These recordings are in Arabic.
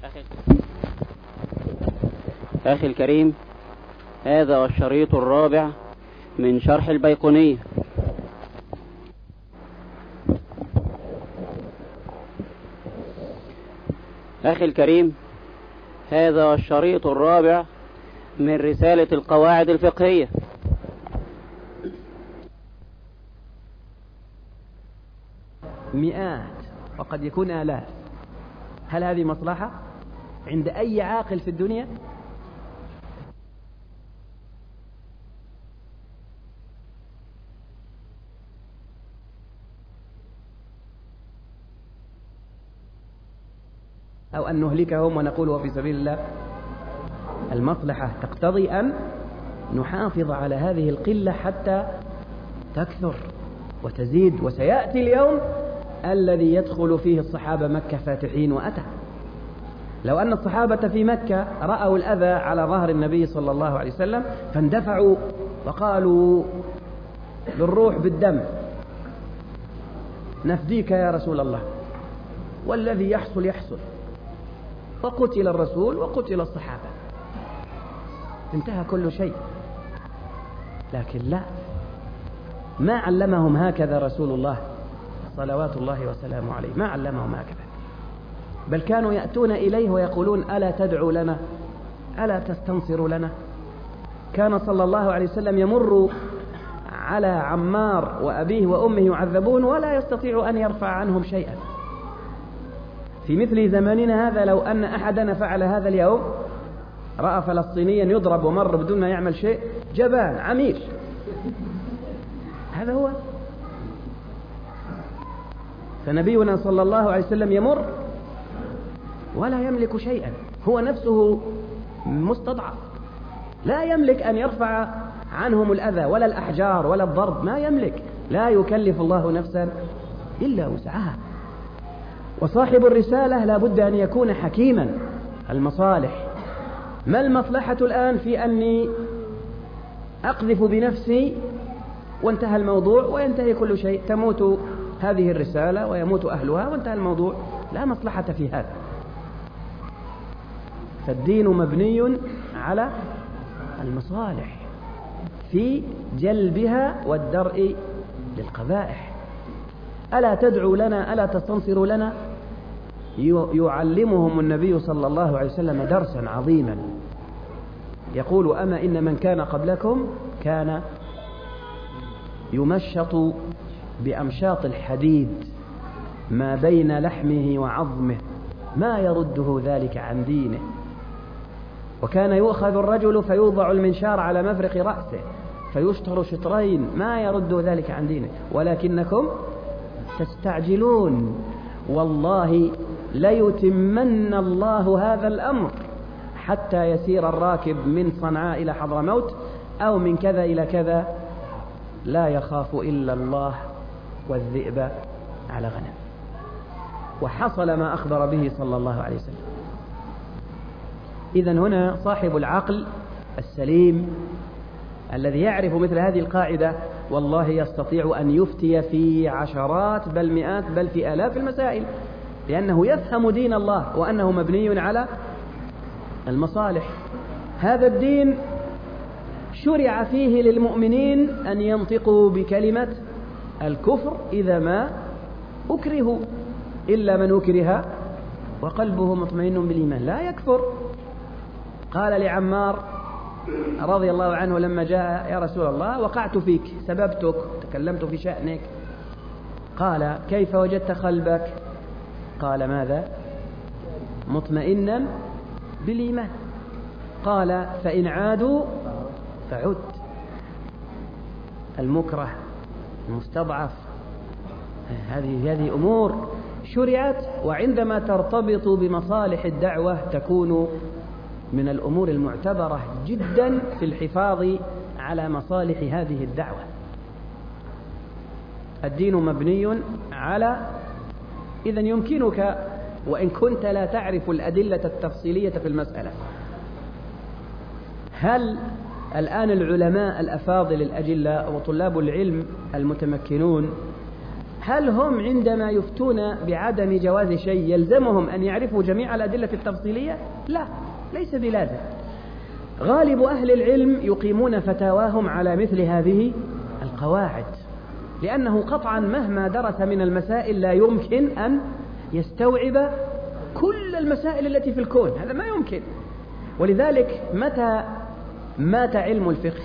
أخي الكريم، هذا هو الشريط الرابع من شرح البيقونية. أخي الكريم، هذا هو الشريط الرابع من رسالة القواعد الفقهية. مئات وقد يكون آلاف. هل هذه مصلحة عند أي عاقل في الدنيا؟ أو أن نهلكهم ونقول وفي سبيل الله؟ المصلحة تقتضي أن نحافظ على هذه القلة حتى تكثر وتزيد. وسيأتي اليوم الذي يدخل فيه الصحابة مكة فاتحين وأتى. لو أن الصحابة في مكة رأوا الأذى على ظهر النبي صلى الله عليه وسلم فاندفعوا وقالوا بالروح بالدم نفديك يا رسول الله، والذي يحصل يحصل، وقتل الرسول وقتل الصحابة، انتهى كل شيء. لكن لا، ما علمهم هكذا رسول الله صلوات الله وسلامه عليه، ما علمهم هكذا، بل كانوا يأتون إليه ويقولون ألا تدعو لنا، ألا تستنصر لنا. كان صلى الله عليه وسلم يمر على عمار وأبيه وأمه يعذبون ولا يستطيع أن يرفع عنهم شيئا. في مثل زماننا هذا لو أن أحدنا فعل هذا اليوم، رأى فلسطينيا يضرب ومر بدون ما يعمل شيء، جبان عميل، هذا هو. فنبينا صلى الله عليه وسلم يمر ولا يملك شيئا، هو نفسه مستضعف، لا يملك أن يرفع عنهم الأذى ولا الأحجار ولا الضرب، ما يملك، لا يكلف الله نفسا إلا وسعها. وصاحب الرسالة لا بد أن يكون حكيما. المصالح، ما المصلحة الآن في أني أقذف بنفسي وانتهى الموضوع وينتهي كل شيء، تموت هذه الرسالة ويموت أهلها وانتهى الموضوع، لا مصلحة في هذا. فالدين مبني على المصالح في جلبها والدرء للقبائح. ألا تدعو لنا، ألا تستنصر لنا؟ يعلمهم النبي صلى الله عليه وسلم درسا عظيما، يقول أما إن من كان قبلكم كان يمشط بأمشاط الحديد ما بين لحمه وعظمه ما يرده ذلك عن دينه، وكان يؤخذ الرجل فيوضع المنشار على مفرق رأسه فيشطر شطرين ما يرد ذلك عن دينه، ولكنكم تستعجلون، والله ليتمن الله هذا الأمر حتى يسير الراكب من صنعاء إلى حضرموت أو من كذا إلى كذا لا يخاف إلا الله والذئب على غنم. وحصل ما أخبر به صلى الله عليه وسلم. إذن هنا صاحب العقل السليم الذي يعرف مثل هذه القاعدة والله يستطيع أن يفتي في عشرات بل مئات بل في آلاف المسائل، لأنه يفهم دين الله وأنه مبني على المصالح. هذا الدين شرع فيه للمؤمنين أن ينطقوا بكلمة الكفر إذا ما أكرهوا، إلا من أكره وقلبه مطمئن بالإيمان لا يكفر. قال لعمار رضي الله عنه لما جاء يا رسول الله وقعت فيك، سببتك، تكلمت في شأنك، قال كيف وجدت قلبك؟ قال ماذا؟ مطمئنا بالإيمان. قال فإن عادوا فعد. المكره المستضعف، هذه أمور شرعت، وعندما ترتبط بمصالح الدعوة تكون من الأمور المعتبرة جدا في الحفاظ على مصالح هذه الدعوة. الدين مبني على، إذن يمكنك وإن كنت لا تعرف الأدلة التفصيلية في المسألة. هل الآن العلماء الأفاضل الأجلاء وطلاب العلم المتمكنون هل هم عندما يفتون بعدم جواز شيء يلزمهم أن يعرفوا جميع الأدلة التفصيلية؟ لا، ليس بلازم. غالب أهل العلم يقيمون فتاواهم على مثل هذه القواعد، لأنه قطعا مهما درس من المسائل لا يمكن أن يستوعب كل المسائل التي في الكون، هذا ما يمكن. ولذلك متى مات علم الفقه؟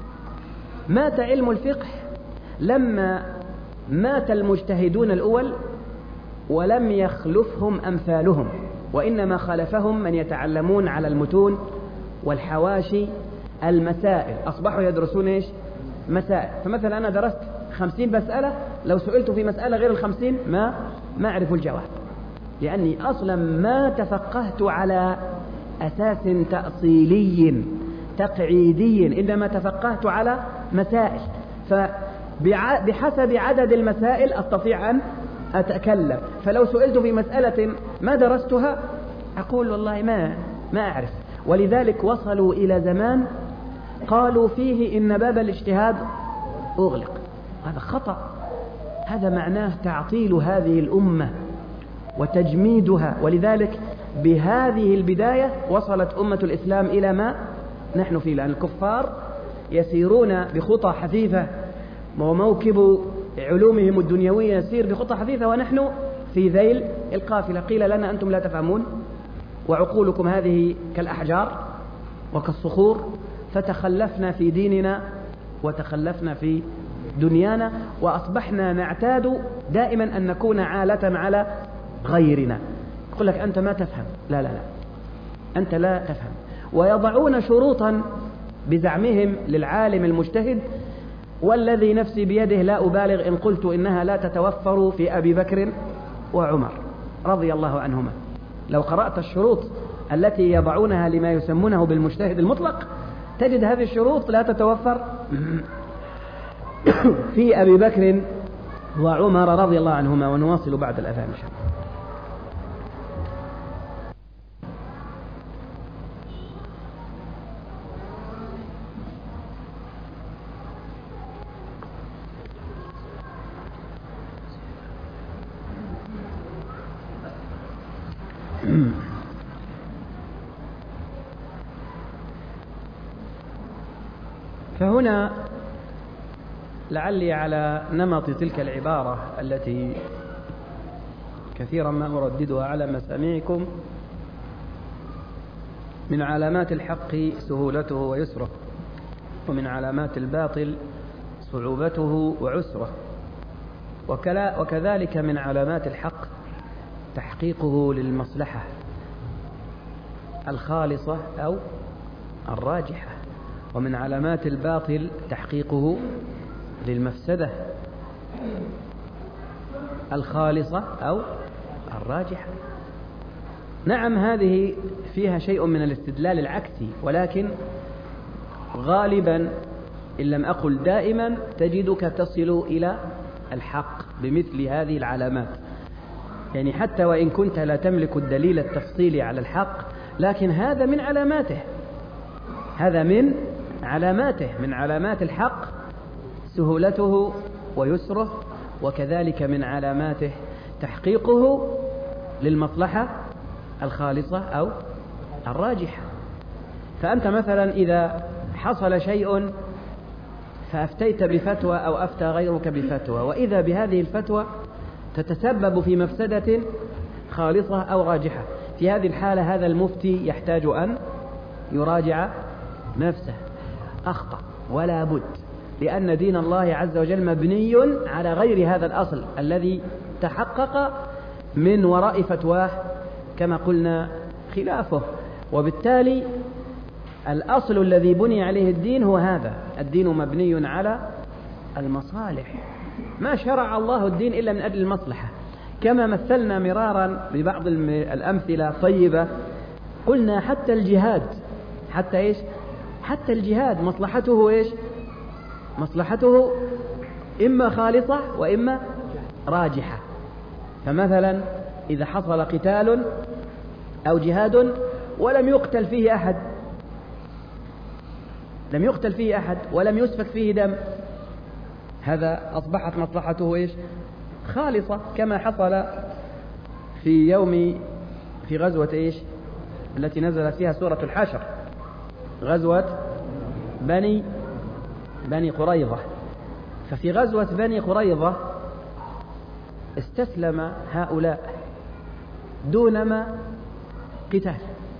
مات علم الفقه لما مات المجتهدون الأول ولم يخلفهم أمثالهم، وإنما خلفهم من يتعلمون على المتون والحواشي المسائل، أصبحوا يدرسون إيش؟ مسائل. فمثلا أنا درست 50 مسألة، لو سئلت في مسألة غير 50 ما أعرف الجواب، لأني أصلا ما تفقهت على أساس تأصيلي تقعيدي، إنما تفقهت على مسائل، فبحسب عدد المسائل أستطيع أن أتكلم. فلو سئلت في مسألة ما درستها أقول والله ما أعرف. ولذلك وصلوا إلى زمان قالوا فيه إن باب الاجتهاد أغلق. هذا خطأ، هذا معناه تعطيل هذه الأمة وتجميدها. ولذلك بهذه البداية وصلت أمة الإسلام إلى ما نحن فيه، لأن الكفار يسيرون بخطى حثيثة وموكب علومهم الدنيوية يسير بخطى حثيثة، ونحن في ذيل القافلة. قيل لنا أنتم لا تفهمون وعقولكم هذه كالأحجار وكالصخور، فتخلفنا في ديننا وتخلفنا في دنيانا، وأصبحنا نعتاد دائما أن نكون عالة على غيرنا. يقول لك أنت ما تفهم، لا أنت لا تفهم. ويضعون شروطا بزعمهم للعالم المجتهد، والذي نفسي بيده لا أبالغ إن قلت إنها لا تتوفر في أبي بكر وعمر رضي الله عنهما. لو قرأت الشروط التي يضعونها لما يسمونه بالمجتهد المطلق تجد هذه الشروط لا تتوفر في أبي بكر وعمر رضي الله عنهما. ونواصل بعد الأذان إن شاء الله. فهنا لعلي على نمط تلك العبارة التي كثيرا ما أرددها على مسامعكم: من علامات الحق سهولته ويسره، ومن علامات الباطل صعوبته وعسره، وكذلك من علامات الحق تحقيقه للمصلحة الخالصة أو الراجحة، ومن علامات الباطل تحقيقه للمفسدة الخالصة أو الراجحة. نعم، هذه فيها شيء من الاستدلال العكسي، ولكن غالبا إن لم أقل دائما تجدك تصل إلى الحق بمثل هذه العلامات. يعني حتى وإن كنت لا تملك الدليل التفصيلي على الحق، لكن هذا من علاماته، هذا من علاماته، من علامات الحق سهولته ويسره، وكذلك من علاماته تحقيقه للمصلحة الخالصة أو الراجحة. فأنت مثلا إذا حصل شيء فأفتيت بفتوى أو أفتى غيرك بفتوى، وإذا بهذه الفتوى تتسبب في مفسدة خالصة أو راجحة، في هذه الحالة هذا المفتي يحتاج أن يراجع نفسه. أخطأ ولا بد، لأن دين الله عز وجل مبني على غير هذا الأصل الذي تحقق من وراء فتواه كما قلنا خلافه. وبالتالي الأصل الذي بني عليه الدين هو هذا: الدين مبني على المصالح، ما شرع الله الدين إلا من أجل المصلحة. كما مثلنا مرارا ببعض الأمثلة طيبة، قلنا حتى الجهاد، حتى إيش؟ حتى الجهاد مصلحته إيش؟ مصلحته إما خالصة وإما راجحة. فمثلا إذا حصل قتال أو جهاد ولم يقتل فيه أحد، لم يقتل فيه أحد ولم يسفك فيه دم، هذا أصبحت مصلحته إيش؟ خالصة، كما حصل في غزوة إيش التي نزلت فيها سورة الحشر، غزوة بني قريظة. ففي غزوة بني قريظة استسلم هؤلاء دونما قتال،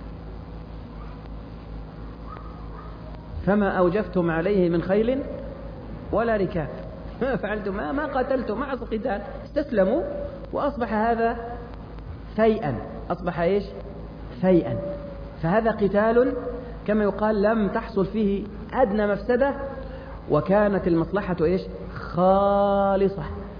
فما أوجفتم عليه من خيل ولا ركاب، ما فعلتم، ما قاتلتم، ما حصل قتال، استسلموا، وأصبح هذا فيئا، أصبح إيش فيئا. فهذا قتال كما يقال لم تحصل فيه أدنى مفسدة، وكانت المصلحة إيش خالصة.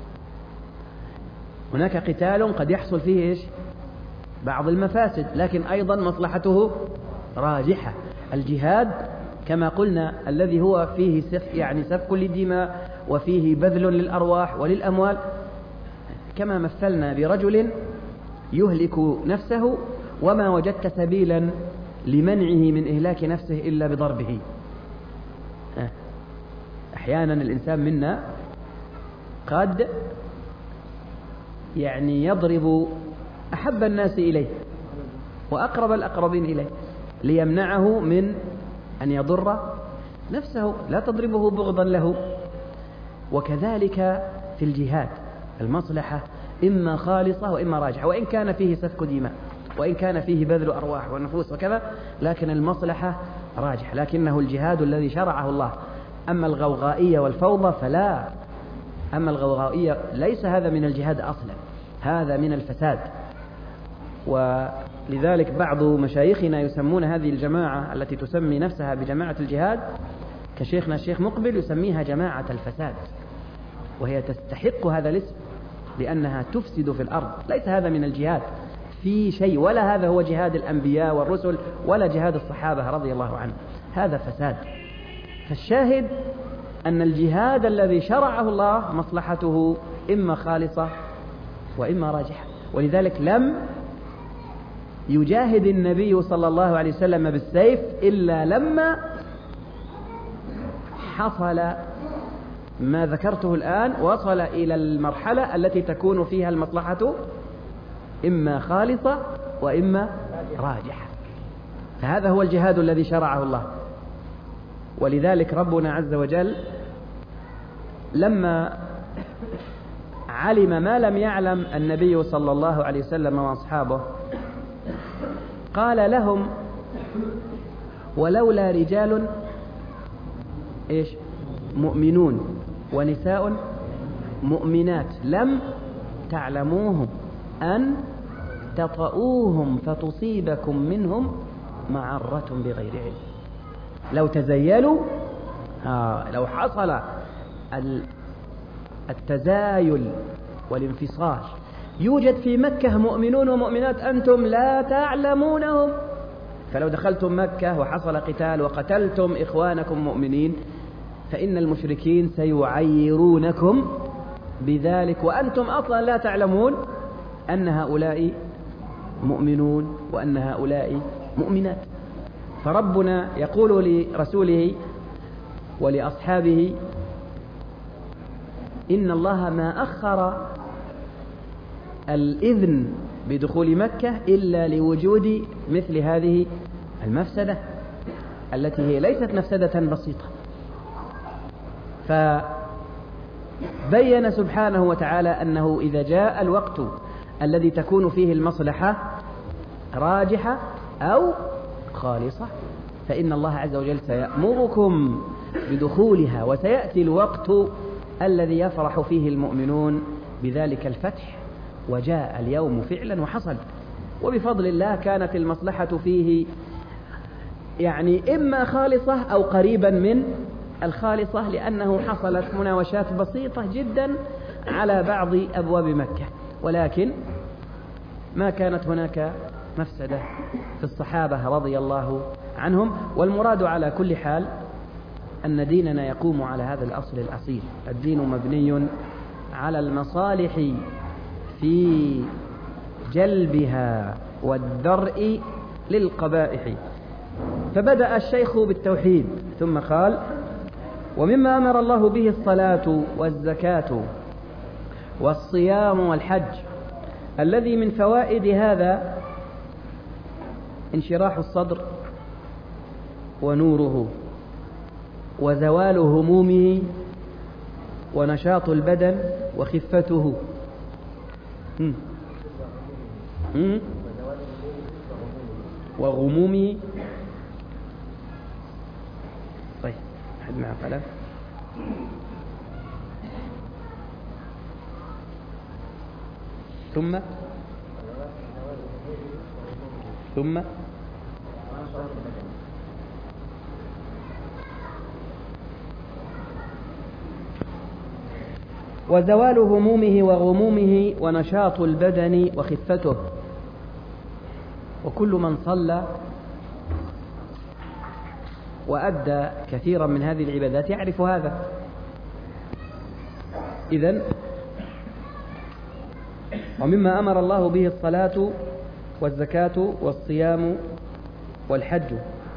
هناك قتال قد يحصل فيه إيش بعض المفاسد، لكن أيضا مصلحته راجحة. الجهاد كما قلنا الذي هو فيه سفك للدماء وفيه بذل للأرواح وللأموال، كما مثلنا برجل يهلك نفسه وما وجدت سبيلا لمنعه من إهلاك نفسه إلا بضربه. أحيانا الإنسان منا قد يضرب أحب الناس إليه وأقرب الأقربين إليه ليمنعه من أن يضر نفسه، لا تضربه بغضا له. وكذلك في الجهاد المصلحة إما خالصة وإما راجحة، وإن كان فيه سفك دماء وإن كان فيه بذل أرواح ونفوس وكذا، لكن المصلحة راجحة، لكنه الجهاد الذي شرعه الله. أما الغوغائية والفوضى فلا، أما الغوغائية ليس هذا من الجهاد أصلا، هذا من الفساد. ولذلك بعض مشايخنا يسمون هذه الجماعة التي تسمي نفسها بجماعة الجهاد، كشيخنا الشيخ مقبل يسميها جماعة الفساد، وهي تستحق هذا الاسم لأنها تفسد في الأرض. ليس هذا من الجهاد في شيء، ولا هذا هو جهاد الأنبياء والرسل ولا جهاد الصحابة رضي الله عنهم، هذا فساد. فالشاهد أن الجهاد الذي شرعه الله مصلحته إما خالصة وإما راجحة. ولذلك لم يجاهد النبي صلى الله عليه وسلم بالسيف إلا لما حصل ما ذكرته الآن، وصل إلى المرحلة التي تكون فيها المصلحة إما خالصة وإما راجحة. فهذا هو الجهاد الذي شرعه الله. ولذلك ربنا عز وجل لما علم ما لم يعلم النبي صلى الله عليه وسلم وأصحابه قال لهم: ولولا رجال مؤمنون ونساء مؤمنات لم تعلموهم أن تطؤوهم فتصيبكم منهم معرة بغير علم. لو تزيلوا، لو حصل التزايل والانفصال، يوجد في مكة مؤمنون ومؤمنات أنتم لا تعلمونهم، فلو دخلتم مكة وحصل قتال وقتلتم إخوانكم مؤمنين فإن المشركين سيعيرونكم بذلك، وأنتم أصلا لا تعلمون أن هؤلاء مؤمنون وأن هؤلاء مؤمنات. فربنا يقول لرسوله ولأصحابه: إن الله ما أخر الإذن بدخول مكة إلا لوجود مثل هذه المفسدة التي هي ليست مفسدة بسيطة. فبين سبحانه وتعالى أنه إذا جاء الوقت الذي تكون فيه المصلحة راجحة أو خالصة فإن الله عز وجل سيأمركم بدخولها، وسيأتي الوقت الذي يفرح فيه المؤمنون بذلك الفتح، وجاء اليوم فعلا وحصل. وبفضل الله كانت المصلحة فيه إما خالصة أو قريبا من الخالصة، لأنه حصلت مناوشات بسيطة جدا على بعض أبواب مكة، ولكن ما كانت هناك مفسدة في الصحابة رضي الله عنهم. والمراد على كل حال أن ديننا يقوم على هذا الأصل الأصيل، الدين مبني على المصالح في جلبها والدرء للقبائح. فبدأ الشيخ بالتوحيد ثم قال: ومما أمر الله به الصلاة والزكاة والصيام والحج. الذي من فوائد هذا انشراح الصدر ونوره، وزوال همومه، ونشاط البدن وخفته. وغمومه. طيب أحد معه قلم؟ ثم وزوال همومه وغمومه ونشاط البدن وخفته. وكل من صلى وأدى كثيرا من هذه العبادات يعرف هذا. إذن ومما أمر الله به الصلاة والزكاة والصيام والحج.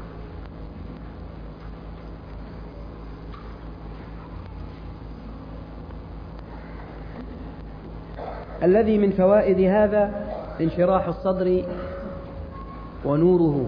الذي من فوائد هذا انشراح الصدر ونوره،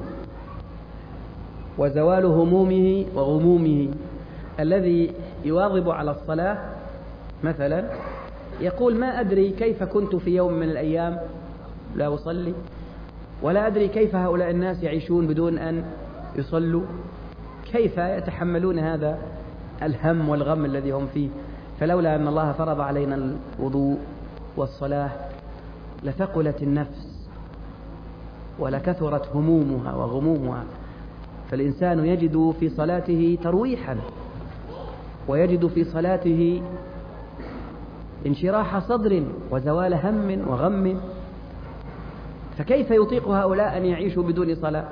وزوال همومه وغمومه. الذي يواظب على الصلاة مثلا يقول: ما أدري كيف كنت في يوم من الأيام لا أصلي، ولا أدري كيف هؤلاء الناس يعيشون بدون أن يصلوا، كيف يتحملون هذا الهم والغم الذي هم فيه. فلولا أن الله فرض علينا الوضوء والصلاة لثقلت النفس ولكثرت همومها وغمومها. فالإنسان يجد في صلاته ترويحا، ويجد في صلاته انشراح صدر وزوال هم وغم. فكيف يطيق هؤلاء أن يعيشوا بدون صلاة؟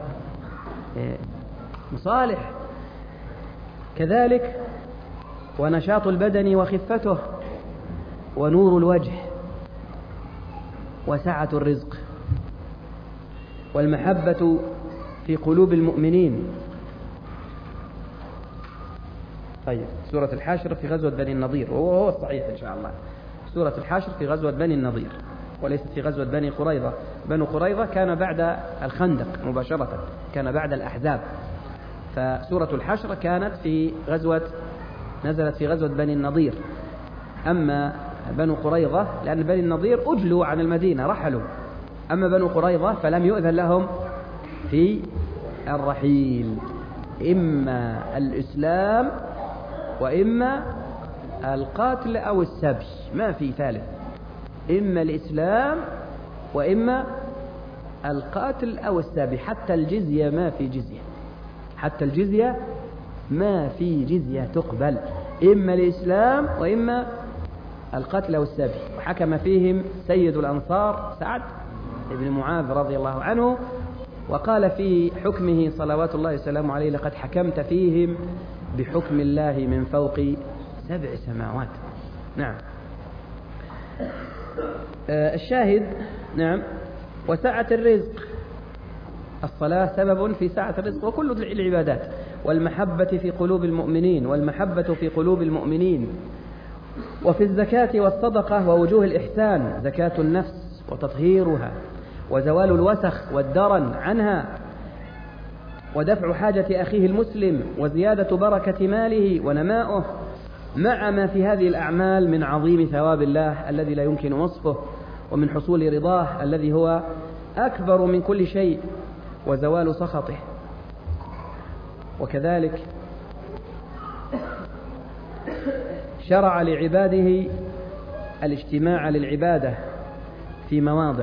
مصالح. كذلك ونشاط البدن وخفته، ونور الوجه، وسعة الرزق، والمحبة في قلوب المؤمنين. طيب، سورة الحشر في غزوة بني النضير، وهو الصحيح إن شاء الله. سورة الحشر في غزوة بني النضير وليست في غزوة بني قريظة. بنو قريظة كان بعد الخندق مباشرة، كان بعد الأحزاب. فسورة الحشر كانت نزلت في غزوة بني النضير. أما بنو قريظة لأن بني النضير أجلوا عن المدينة، رحلوا. أما بنو قريظة فلم يؤذن لهم في الرحيل، إما الإسلام وإما القتل أو السبي، ما في ثالث. إما الإسلام وإما القتل أو السبي. حتى الجزية ما في جزية، حتى الجزية ما في جزية تقبل، إما الإسلام وإما القتل أو السبي. وحكم فيهم سيد الأنصار سعد بن معاذ رضي الله عنه، وقال في حكمه صلوات الله وسلامه عليه: لقد حكمت فيهم بحكم الله من فوق 7 سماوات. نعم. الشاهد نعم. وسعة الرزق، الصلاة سبب في سعة الرزق وكل العبادات. والمحبة في قلوب المؤمنين، والمحبة في قلوب المؤمنين. وفي الزكاة والصدقة ووجوه الإحسان: زكاة النفس وتطهيرها، وزوال الوسخ والدرن عنها، ودفع حاجة أخيه المسلم، وزيادة بركة ماله ونماؤه، مع ما في هذه الأعمال من عظيم ثواب الله الذي لا يمكن وصفه، ومن حصول رضاه الذي هو أكبر من كل شيء، وزوال سخطه. وكذلك شرع لعباده الاجتماع للعبادة في مواضع.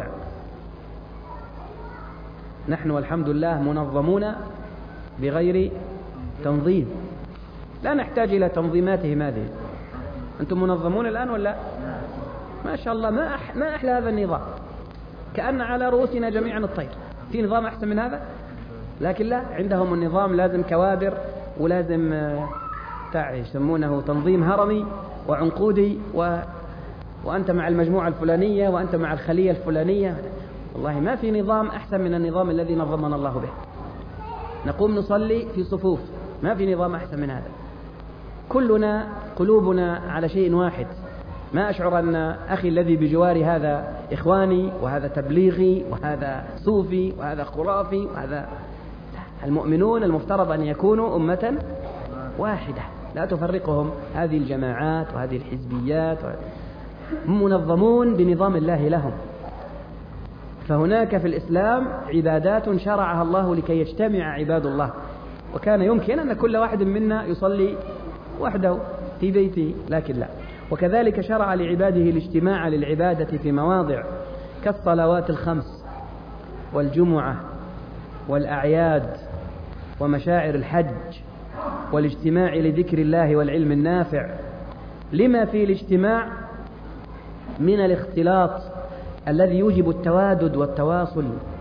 نحن والحمد لله منظمون بغير تنظيم، لا نحتاج إلى تنظيماتهم هذه. أنتم منظمون الآن ولا؟ ما شاء الله، ما أحلى هذا النظام، كأن على رؤوسنا جميعا الطير. في نظام أحسن من هذا؟ لكن لا، عندهم النظام لازم كوادر، ولازم يسمونه تنظيم هرمي وعنقودي، وأنت مع المجموعة الفلانية وأنت مع الخلية الفلانية. والله ما في نظام أحسن من النظام الذي نظمنا الله به. نقوم نصلي في صفوف، ما في نظام أحسن من هذا. كلنا قلوبنا على شيء واحد، ما أشعر أن أخي الذي بجواري هذا إخواني وهذا تبليغي وهذا صوفي وهذا خرافي وهذا. المؤمنون المفترض أن يكونوا أمة واحدة لا تفرقهم هذه الجماعات وهذه الحزبيات، هم منظمون بنظام الله لهم. فهناك في الإسلام عبادات شرعها الله لكي يجتمع عباد الله، وكان يمكن أن كل واحد منا يصلي وحده في بيته، لكن لا. وكذلك شرع لعباده الاجتماع للعبادة في مواضع كالصلوات الخمس والجمعة والأعياد ومشاعر الحج، والاجتماع لذكر الله والعلم النافع، لما في الاجتماع من الاختلاط الذي يوجب التوادد والتواصل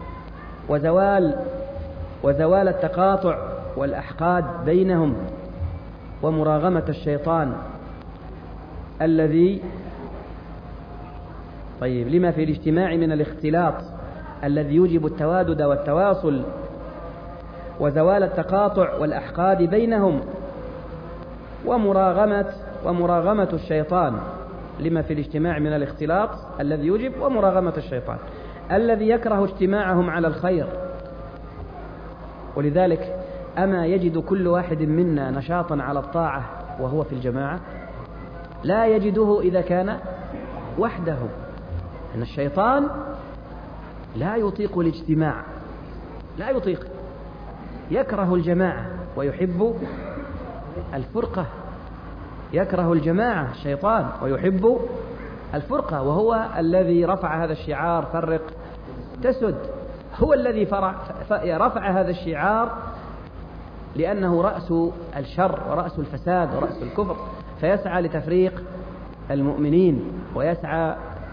وزوال التقاطع والأحقاد بينهم، ومراغمة الشيطان الذي لما في الاجتماع من الاختلاط الذي يوجب التوادد والتواصل وزوال التقاطع والأحقاد بينهم، ومراغمة الشيطان، لما في الاجتماع من الاختلاط الذي يوجب ومراغمة الشيطان الذي يكره اجتماعهم على الخير. ولذلك أما يجد كل واحد منا نشاطا على الطاعة وهو في الجماعة؟ لا يجده إذا كان وحده. أن الشيطان لا يطيق الاجتماع، لا يطيق، يكره الجماعة ويحب الفرقة. يكره الجماعة الشيطان ويحب الفرقة، وهو الذي رفع هذا الشعار فرق تسد. هو الذي رفع هذا الشعار لأنه رأس الشر ورأس الفساد ورأس الكفر، فيسعى لتفريق المؤمنين ويسعى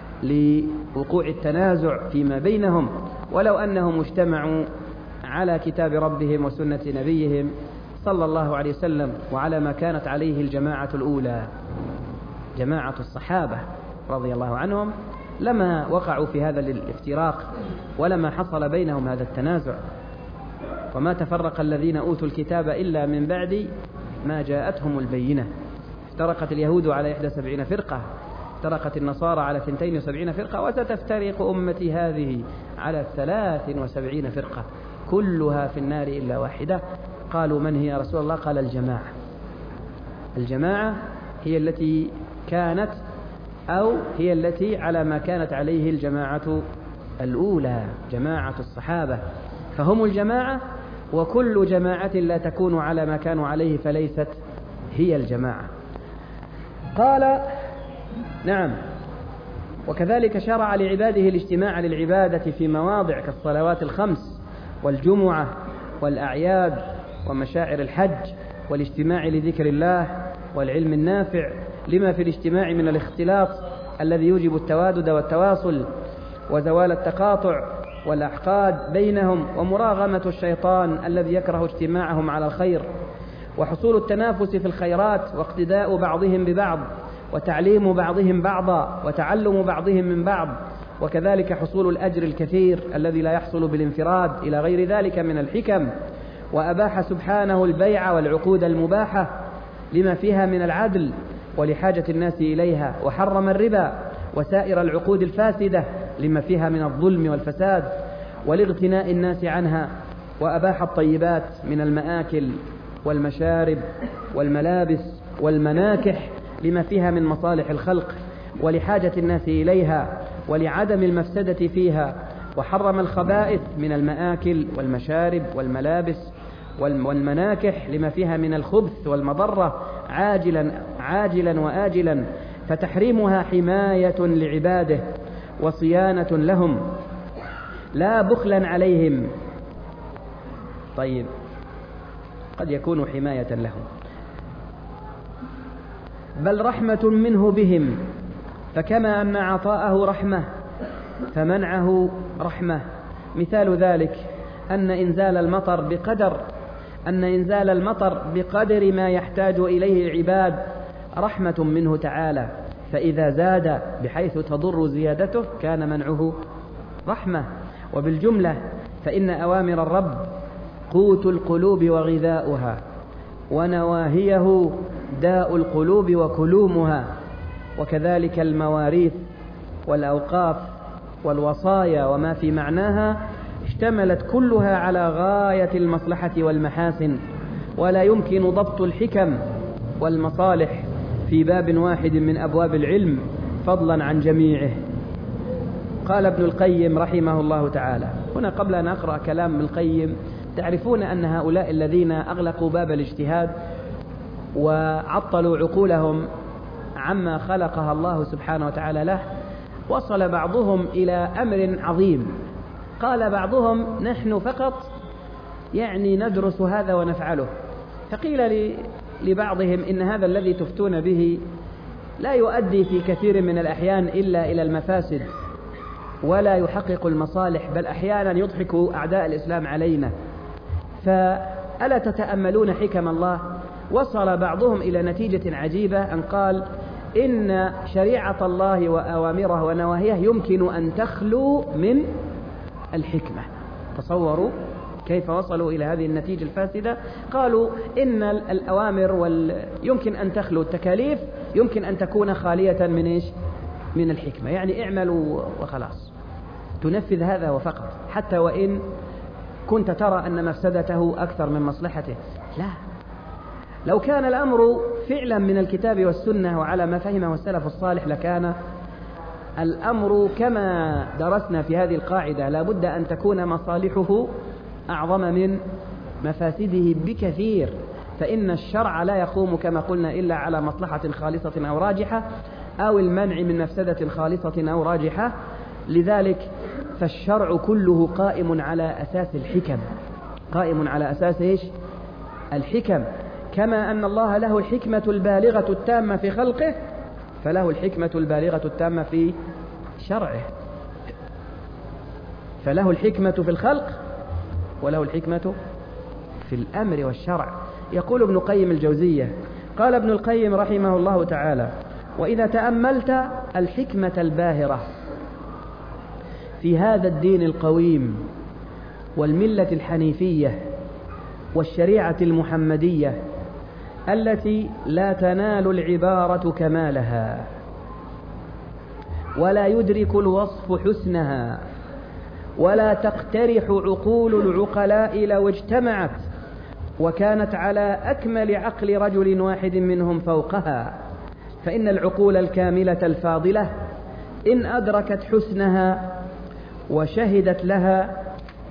لوقوع التنازع فيما بينهم، ولو أنهم اجتمعوا على كتاب ربهم وسنة نبيهم صلى الله عليه وسلم وعلى ما كانت عليه الجماعة الأولى جماعة الصحابة رضي الله عنهم، لما وقعوا في هذا الافتراق ولما حصل بينهم هذا التنازع. وما تفرق الذين أوتوا الكتاب إلا من بعد ما جاءتهم البينة. افترقت اليهود على 71 فرقة، افترقت النصارى على 72 فرقة، وستفترق أمتي هذه على 73 فرقة كلها في النار إلا واحدة. قالوا من هي يا رسول الله؟ قال الجماعة. الجماعة هي التي كانت أو هي التي على ما كانت عليه الجماعة الأولى جماعة الصحابة، فهم الجماعة، وكل جماعة لا تكون على ما كانوا عليه فليست هي الجماعة. قال نعم. وكذلك شرع لعباده الاجتماع للعبادة في مواضع كالصلوات الخمس والجمعة والأعياد ومشاعر الحج، والاجتماع لذكر الله والعلم النافع، لما في الاجتماع من الاختلاط الذي يوجب التوادد والتواصل وزوال التقاطع والأحقاد بينهم، ومراغمة الشيطان الذي يكره اجتماعهم على الخير، وحصول التنافس في الخيرات واقتداء بعضهم ببعض وتعليم بعضهم بعضا وتعلم بعضهم من بعض، وكذلك حصول الأجر الكثير الذي لا يحصل بالانفراد، إلى غير ذلك من الحكم. وأباح سبحانه البيع والعقود المباحة لما فيها من العدل ولحاجة الناس إليها، وحرم الربا وسائر العقود الفاسدة لما فيها من الظلم والفساد ولاغتناء الناس عنها. وأباح الطيبات من المآكل والمشارب والملابس والمناكح لما فيها من مصالح الخلق ولحاجة الناس إليها ولعدم المفسدة فيها. وحرم الخبائث من المآكل والمشارب والملابس والمناكح لما فيها من الخبث والمضرة عاجلا وآجلا، فتحريمها حماية لعباده وصيانة لهم لا بخلا عليهم. طيب، قد يكون حماية لهم بل رحمة منه بهم، فكما أن عطاءه رحمة فمنعه رحمة. مثال ذلك أن إنزال المطر بقدر ما يحتاج إليه العباد رحمة منه تعالى، فإذا زاد بحيث تضر زيادته كان منعه رحمة. وبالجملة فإن أوامر الرب قوت القلوب وغذاؤها، ونواهيه داء القلوب وكلومها، وكذلك المواريث والأوقاف والوصايا وما في معناها اشتملت كلها على غاية المصلحة والمحاسن، ولا يمكن ضبط الحكم والمصالح في باب واحد من أبواب العلم فضلا عن جميعه. قال ابن القيم رحمه الله تعالى هنا، قبل أن أقرأ كلام ابن القيم، تعرفون أن هؤلاء الذين أغلقوا باب الاجتهاد وعطلوا عقولهم عما خلقها الله سبحانه وتعالى له، وصل بعضهم إلى أمر عظيم. قال بعضهم: نحن فقط ندرس هذا ونفعله. فقيل لبعضهم: إن هذا الذي تفتون به لا يؤدي في كثير من الأحيان إلا إلى المفاسد ولا يحقق المصالح، بل أحيانا يضحك أعداء الإسلام علينا، فألا تتأملون حكم الله؟ وصل بعضهم إلى نتيجة عجيبة، أن قال: إن شريعة الله وأوامره ونواهيه يمكن أن تخلو من الحكمة. تصوروا كيف وصلوا إلى هذه النتيجة الفاسدة. قالوا إن الأوامر يمكن أن تخلو، التكاليف يمكن أن تكون خالية من إيش؟ من الحكمة، يعني اعملوا وخلاص، تنفذ هذا وفقط، حتى وإن كنت ترى أن مفسدته أكثر من مصلحته. لا، لو كان الأمر فعلا من الكتاب والسنة وعلى ما فهمه السلف الصالح لكان الأمر كما درسنا في هذه القاعدة، لا بد أن تكون مصالحه أعظم من مفاسده بكثير، فإن الشرع لا يقوم كما قلنا إلا على مصلحة خالصة أو راجحة، أو المنع من مفسدة خالصة أو راجحة. لذلك فالشرع كله قائم على أساس الحكم، قائم على أساس إيش؟ الحكم. كما أن الله له الحكمة البالغة التامة في خلقه، فله الحكمة البالغة التامة في شرعه، فله الحكمة في الخلق وله الحكمة في الأمر والشرع. يقول ابن قيم الجوزية، قال ابن القيم رحمه الله تعالى: وإذا تأملت الحكمة الباهرة في هذا الدين القويم والملة الحنيفية والشريعة المحمدية التي لا تنال العبارة كمالها ولا يدرك الوصف حسنها ولا تقترح عقول العقلاء لو اجتمعت وكانت على أكمل عقل رجل واحد منهم فوقها، فإن العقول الكاملة الفاضلة إن أدركت حسنها وشهدت لها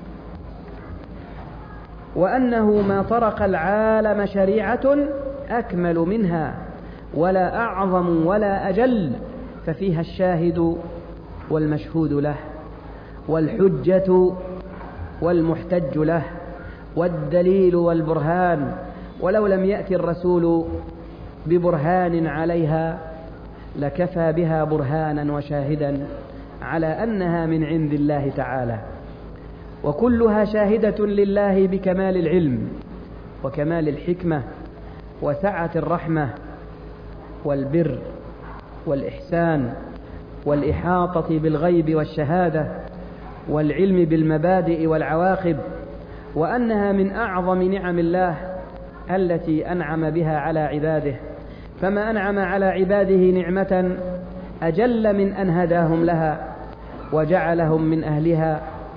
وأنه ما طرق العالم شريعة أكمل منها ولا أعظم ولا أجل، ففيها الشاهد والمشهود له والحجة والمحتج له والدليل والبرهان، ولو لم يأتي الرسول ببرهان عليها لكفى بها برهانا وشاهدا على أنها من عند الله تعالى، وكلها شاهدة لله بكمال العلم وكمال الحكمة وسعة الرحمة والبر والإحسان والإحاطة بالغيب والشهادة والعلم بالمبادئ والعواقب، وأنها من أعظم نعم الله التي أنعم بها على عباده، فما أنعم على عباده نعمة أجل من أن هداهم لها وجعلهم من أهلها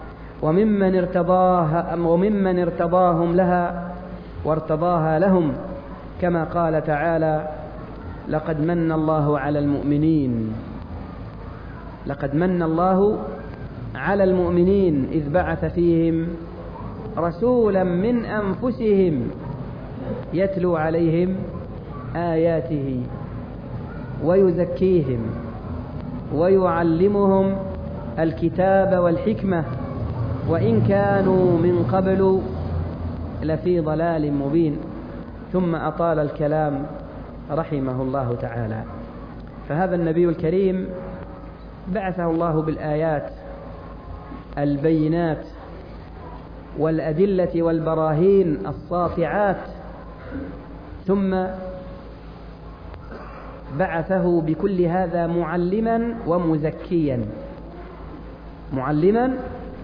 وممن ارتضاهم لها وارتضاها لهم، كما قال تعالى: لقد من الله على المؤمنين، لقد من الله على المؤمنين إذ بعث فيهم رسولا من أنفسهم يتلو عليهم آياته ويزكيهم ويعلمهم الكتاب والحكمة وإن كانوا من قبل لفي ضلال مبين. ثم أطال الكلام رحمه الله تعالى. فهذا النبي الكريم بعثه الله بالآيات البينات والأدلة والبراهين الساطعات، ثم بعثه بكل هذا معلما ومزكيا، معلما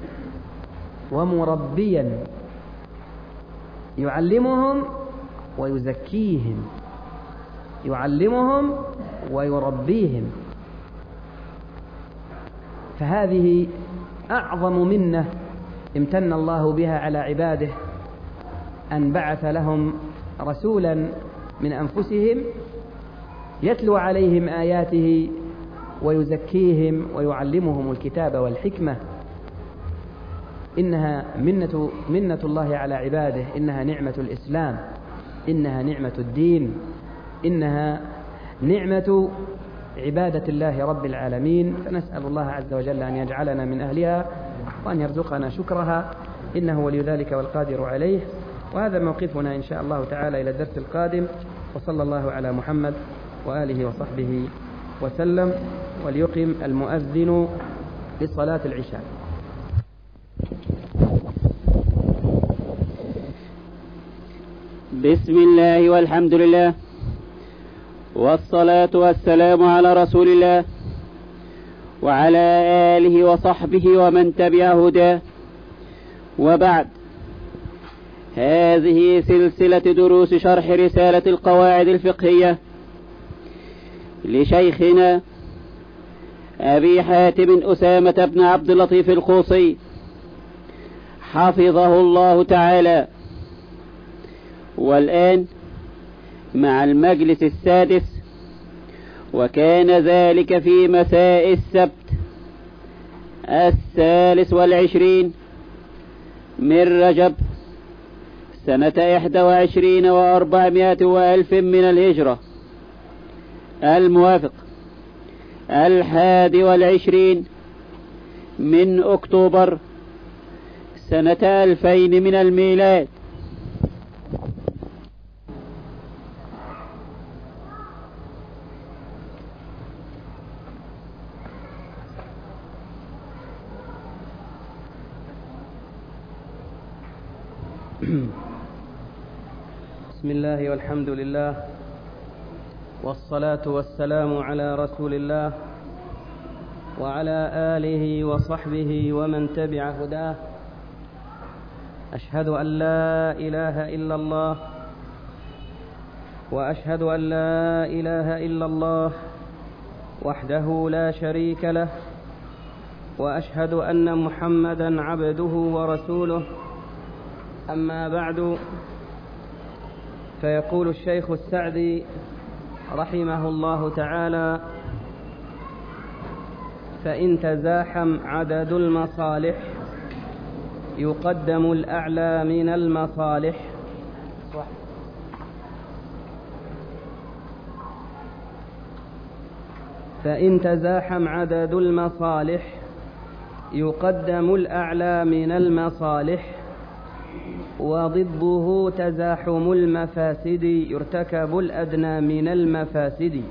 ومربيا، يعلمهم ويزكيهم يعلمهم ويربيهم. فهذه أعظم منة امتن الله بها على عباده، أن بعث لهم رسولا من أنفسهم يتلو عليهم آياته ويزكيهم ويعلمهم الكتاب والحكمة. إنها منة الله على عباده، إنها نعمة الإسلام، إنها نعمة الدين، إنها نعمة عبادة الله رب العالمين. فنسأل الله عز وجل أن يجعلنا من أهلها وأن يرزقنا شكرها، إنه ولي ذلك والقادر عليه. وهذا موقفنا إن شاء الله تعالى إلى الدرس القادم، وصلى الله على محمد وآله وصحبه وسلم. وليقم المؤذن لصلاة العشاء. بسم الله والحمد لله، والصلاة والسلام على رسول الله وعلى آله وصحبه ومن تبع هداه، وبعد. هذه سلسلة دروس شرح رسالة القواعد الفقهية لشيخنا أبي حاتم أسامة بن عبد اللطيف الخوصي حفظه الله تعالى. والآن مع المجلس السادس، وكان ذلك في مساء السبت 23 من رجب سنة 21 و400 وألف من الهجرة، الموافق 21 من أكتوبر سنة 2000 من الميلاد. بسم الله والحمد لله، والصلاة والسلام على رسول الله وعلى آله وصحبه ومن تبع هداه. أشهد أن لا إله إلا الله، وأشهد أن لا إله إلا الله وحده لا شريك له، وأشهد أن محمدا عبده ورسوله. أما بعد، فيقول الشيخ السعدي رحمه الله تعالى: فإن تزاحم عدد المصالح يقدم الأعلى من المصالح. فإن تزاحم عدد المصالح يقدم الأعلى من المصالح، وضده تزاحم المفاسد يرتكب الأدنى من المفاسد.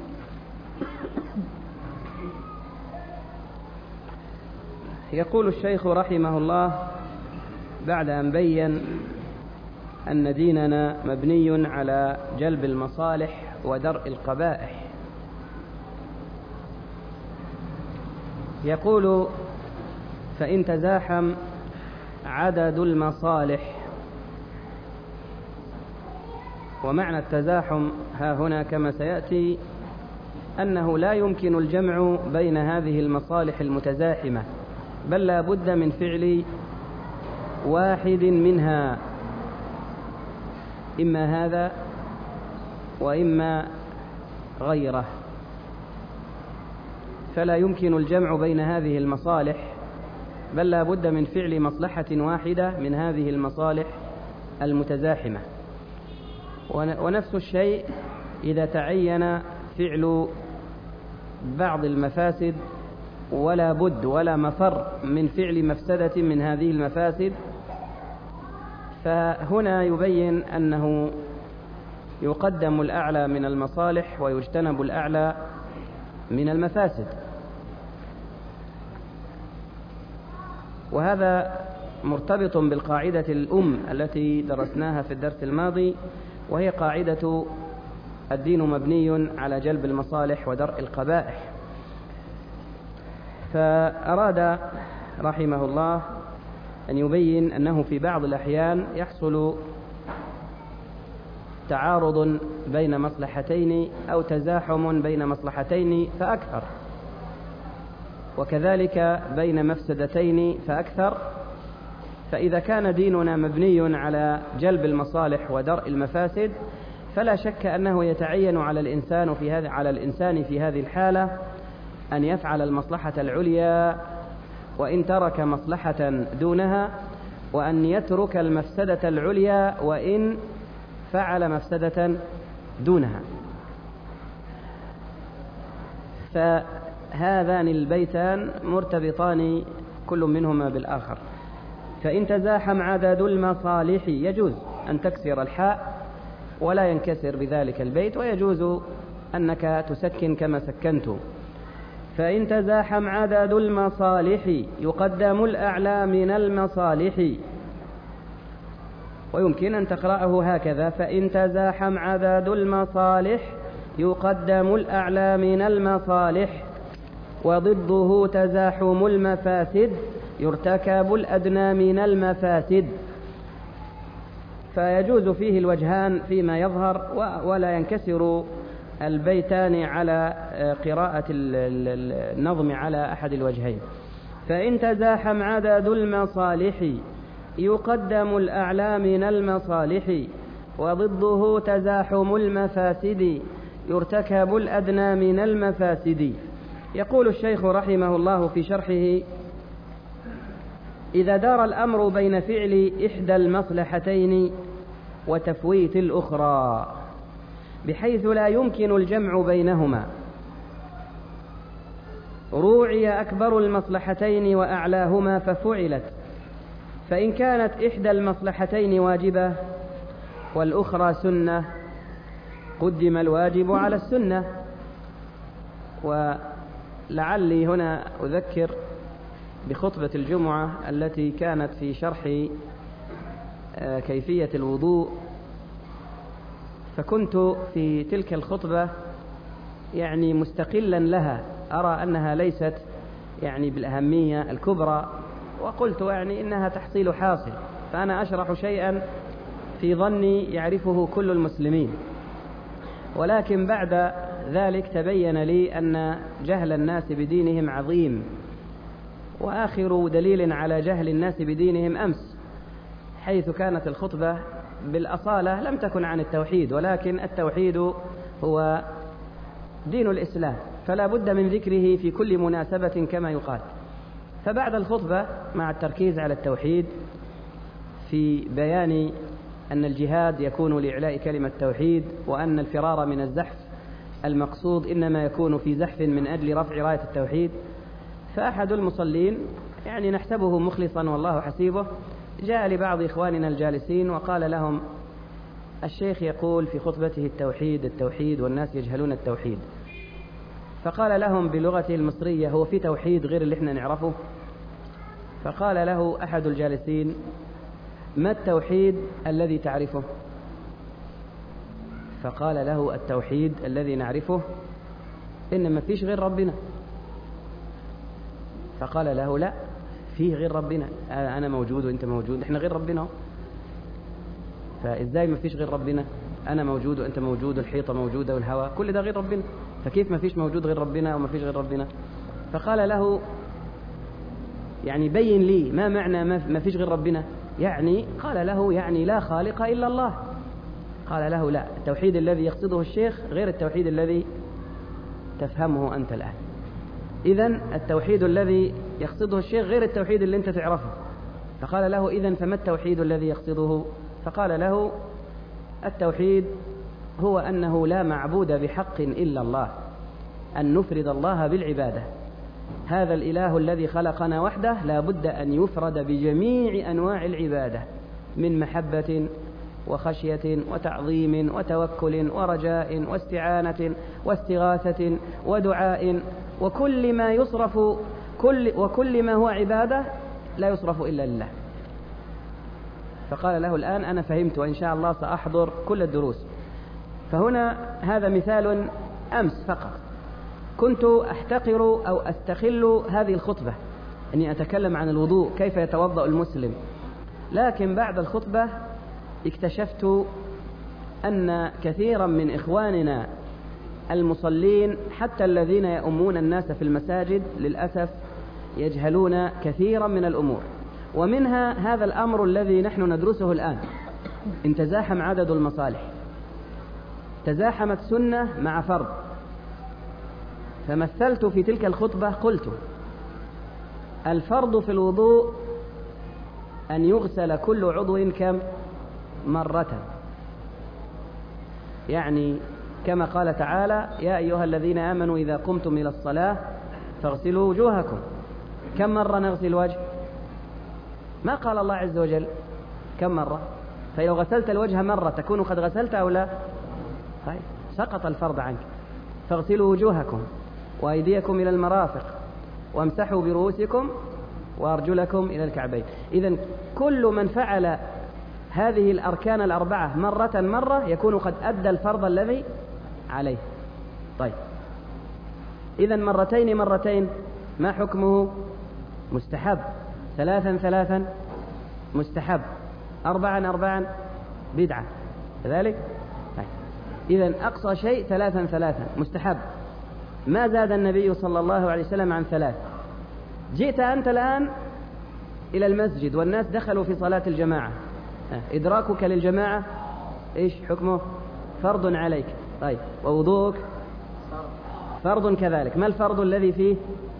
يقول الشيخ رحمه الله بعد أن بين أن ديننا مبني على جلب المصالح ودرء القبائح، يقول: فإن تزاحم عدد المصالح. ومعنى التزاحم ها هنا كما سيأتي أنه لا يمكن الجمع بين هذه المصالح المتزاحمة، بل لا بد من فعل واحد منها، إما هذا وإما غيره. فلا يمكن الجمع بين هذه المصالح، بل لا بد من فعل مصلحة واحدة من هذه المصالح المتزاحمة. ونفس الشيء إذا تعين فعل بعض المفاسد، ولا بد ولا مفر من فعل مفسدة من هذه المفاسد، فهنا يبين أنه يقدم الأعلى من المصالح ويجتنب الأعلى من المفاسد. وهذا مرتبط بالقاعدة الأم التي درسناها في الدرس الماضي، وهي قاعدة الدين مبني على جلب المصالح ودرء القبائح. فأراد رحمه الله أن يبين أنه في بعض الأحيان يحصل تعارض بين مصلحتين أو تزاحم بين مصلحتين فأكثر، وكذلك بين مفسدتين فأكثر. فإذا كان ديننا مبني على جلب المصالح ودرء المفاسد فلا شك أنه يتعين على الإنسان في هذه الحالة أن يفعل المصلحة العليا وإن ترك مصلحة دونها، وأن يترك المفسدة العليا وإن فعل مفسدة دونها. فهذان البيتان مرتبطان كل منهما بالآخر. فإن تزاحم عدد المصالح يجوز أن تكسر الحاء ولا ينكسر بذلك البيت، ويجوز أنك تسكن كما سكنت. فإن تزاحم عدد المصالح يقدم الأعلى من المصالح، ويمكن أن تقرأه هكذا: فإن تزاحم عدد المصالح يقدم الأعلى من المصالح، وضده تزاحم المفاسد يرتكب الأدنى من المفاسد. فيجوز فيه الوجهان فيما يظهر، ولا ينكسر البيتان على قراءة النظم على أحد الوجهين. فإن تزاحم عدد المصالح يقدم الأعلى من المصالح، وضده تزاحم المفاسد يرتكب الأدنى من المفاسد. يقول الشيخ رحمه الله في شرحه: إذا دار الأمر بين فعل إحدى المصلحتين وتفويت الأخرى بحيث لا يمكن الجمع بينهما، روعي أكبر المصلحتين وأعلاهما ففعلت. فإن كانت إحدى المصلحتين واجبة والأخرى سنة قدم الواجب على السنة. ولعلي هنا أذكر بخطبة الجمعة التي كانت في شرح كيفية الوضوء، فكنت في تلك الخطبة يعني مستقلا لها، أرى أنها ليست يعني بالأهمية الكبرى، وقلت يعني إنها تحصيل حاصل، فأنا أشرح شيئا في ظني يعرفه كل المسلمين. ولكن بعد ذلك تبين لي أن جهل الناس بدينهم عظيم، وآخر دليل على جهل الناس بدينهم أمس، حيث كانت الخطبة بالأصالة لم تكن عن التوحيد، ولكن التوحيد هو دين الإسلام، فلا بد من ذكره في كل مناسبة كما يقال. فبعد الخطبة مع التركيز على التوحيد في بيان أن الجهاد يكون لإعلاء كلمة التوحيد، وأن الفرار من الزحف المقصود إنما يكون في زحف من أجل رفع راية التوحيد، فأحد المصلين يعني نحسبه مخلصا والله حسيبه جاء لبعض إخواننا الجالسين وقال لهم: الشيخ يقول في خطبته التوحيد التوحيد والناس يجهلون التوحيد. فقال لهم بلغته المصرية: هو في توحيد غير اللي احنا نعرفه؟ فقال له أحد الجالسين: ما التوحيد الذي تعرفه؟ فقال له: التوحيد الذي نعرفه إن ما فيش غير ربنا. فقال له: لا، فيه غير ربنا، أنا موجود وإنت موجود، إحنا غير ربنا. فإزاي ما فيش غير ربنا؟ أنا موجود وإنت موجود، الحيطة موجودة والهواء، كل ده غير ربنا، فكيف ما فيش موجود غير ربنا وما فيش غير ربنا؟ فقال له: يعني بين لي ما معنى ما فيش غير ربنا؟ يعني قال له: يعني لا خالق إلا الله. قال له: لا، التوحيد الذي يقصده الشيخ غير التوحيد الذي تفهمه أنت الآن. إذن التوحيد الذي يقصده الشيخ غير التوحيد اللي أنت تعرفه. فقال له: إذن فما التوحيد الذي يقصده؟ فقال له: التوحيد هو أنه لا معبود بحق إلا الله، أن نفرد الله بالعبادة. هذا الإله الذي خلقنا وحده لا بد أن يفرد بجميع أنواع العبادة، من محبة وخشية وتعظيم وتوكل ورجاء واستعانة واستغاثة ودعاء، وكل ما يصرف وكل ما هو عبادة لا يصرف إلا لله. فقال له: الآن أنا فهمت، وإن شاء الله سأحضر كل الدروس. فهنا هذا مثال أمس فقط، كنت أحتقر أو أستخل هذه الخطبة أني أتكلم عن الوضوء كيف يتوضأ المسلم، لكن بعد الخطبة اكتشفت أن كثيرا من إخواننا المصلين حتى الذين يؤمون الناس في المساجد للأسف يجهلون كثيرا من الأمور، ومنها هذا الأمر الذي نحن ندرسه الآن. إن تزاحم عدد المصالح، تزاحمت سنة مع فرض، فمثلت في تلك الخطبة قلت الفرض في الوضوء أن يغسل كل عضو كم مرة، يعني كما قال تعالى يا أيها الذين آمنوا إذا قمتم إلى الصلاة فاغسلوا وجوهكم. كم مرة نغسل الوجه؟ ما قال الله عز وجل كم مرة. فلو غسلت الوجه مرة تكون قد غسلت أو لا؟ طيب سقط الفرض عنك. فاغسلوا وجوهكم وأيديكم إلى المرافق وامسحوا برؤوسكم وأرجلكم إلى الكعبين. إذن كل من فعل هذه الأركان الأربعة مرة يكون قد أدى الفرض الذي عليه. طيب إذن مرتين ما حكمه؟ مستحب. ثلاثا مستحب. أربعا بدعة كذلك. طيب إذن أقصى شيء ثلاثا مستحب، ما زاد النبي صلى الله عليه وسلم عن 3. جئت أنت الآن إلى المسجد والناس دخلوا في صلاة الجماعة، إدراكك للجماعة إيش حكمه؟ فرض عليك. طيب ووضوءك فرض كذلك. ما الفرض الذي فيه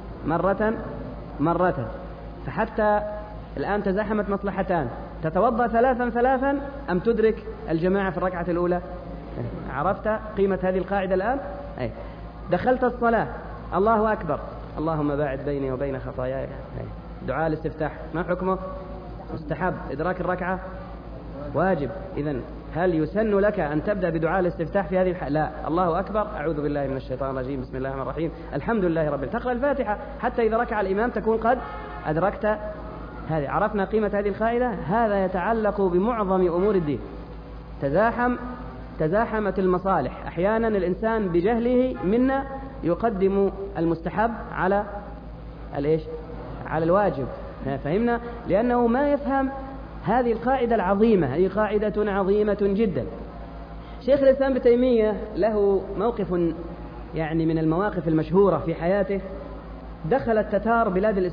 مرة؟ فحتى الآن تزاحمت مصلحتان، تتوضأ ثلاثا أم تدرك الجماعة في الركعة الأولى؟ عرفت قيمة هذه القاعدة الآن؟ دخلت الصلاة الله أكبر اللهم باعد بيني وبين خطاياي. دعاء الاستفتاح ما حكمه؟ مستحب. إدراك الركعة واجب. إذن هل يسن لك أن تبدأ بدعاء الاستفتاح في هذه الحالة؟ لا. الله أكبر، أعوذ بالله من الشيطان الرجيم، بسم الله الرحمن الرحيم، الحمد لله رب العالمين، تقرأ الفاتحة حتى إذا ركع الإمام تكون قد أدركت هذه. عرفنا قيمة هذه القاعدة. هذا يتعلق بمعظم أمور الدين. تزاحمت المصالح، أحيانا الإنسان بجهله منا يقدم المستحب على الواجب. فهمنا؟ لأنه ما يفهم هذه القاعدة العظيمة. هذه قاعدة عظيمة جدا. شيخ الإسلام ابن تيمية له موقف يعني من المواقف المشهورة في حياته. دخل التتار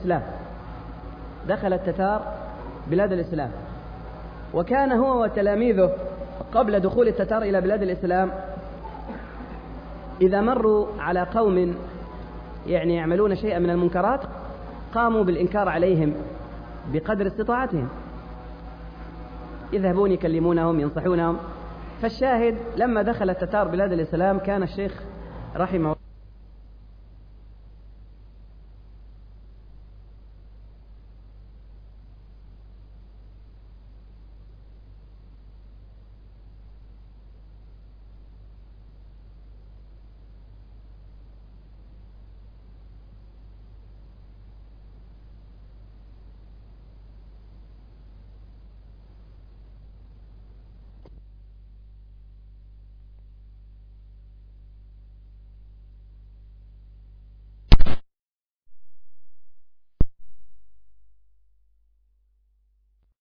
بلاد الإسلام، وكان هو وتلاميذه قبل دخول التتار إلى بلاد الإسلام إذا مروا على قوم يعني يعملون شيئا من المنكرات قاموا بالإنكار عليهم بقدر استطاعتهم، يذهبون يكلمونهم ينصحونهم. فالشاهد لما دخل التتار بلاد الإسلام كان الشيخ رحمه